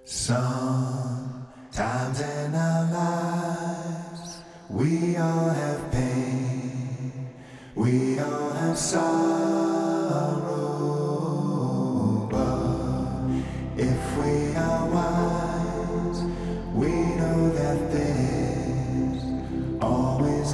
Sometimes in our lives, we all have pain, we all have sorrow, but if we are wise, we know that there's always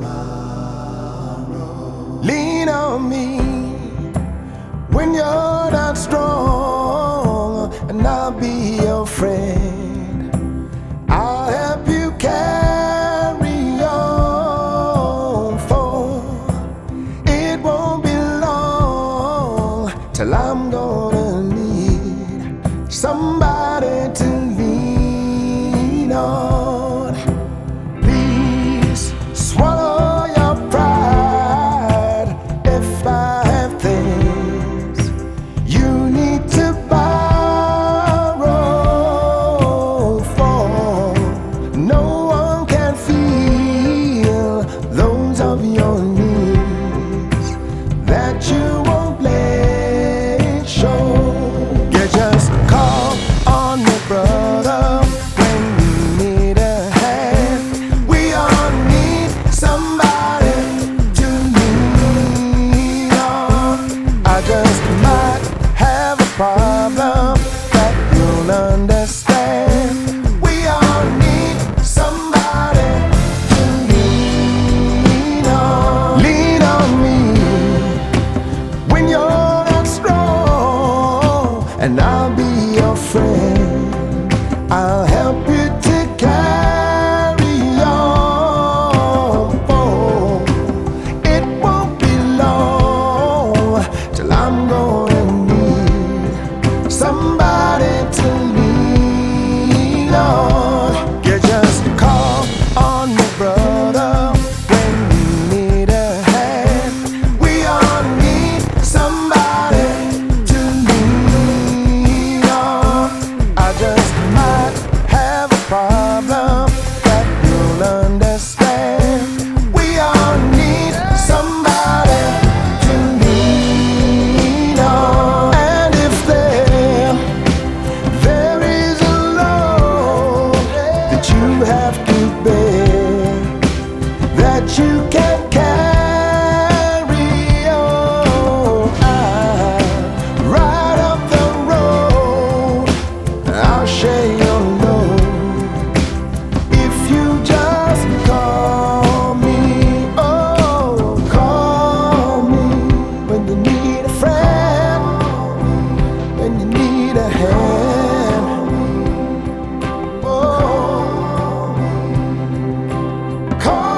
tomorrow. Lean on me when you're not strong, and I'll be your friend. I'll help you carry on, for it won't be long till I'm gonna need somebody to lean on. Please swallow your pride if I have things you need to borrow, for no one can feel those of your needs that you won't let show. You just call on me, brother, when you need a hand. We all need somebody to lean on. I just might have a problem that you'll understand. We all need somebody to lean on. Lean on me when you're not strong, and I'll be your friend. I'll help you to carry on, for it won't be long till I'm gonna need somebody to lean on. You just call on me, brother, when you need a hand. We all need somebody to lean on. I just might have a problem that you'll understand. We all need somebody to lean on. And if there is a load that you have to bear, that you can't carry on, right up the road, I'll share your load. If you just call me, oh, call me when you need a friend, when you need a hand. Oh, call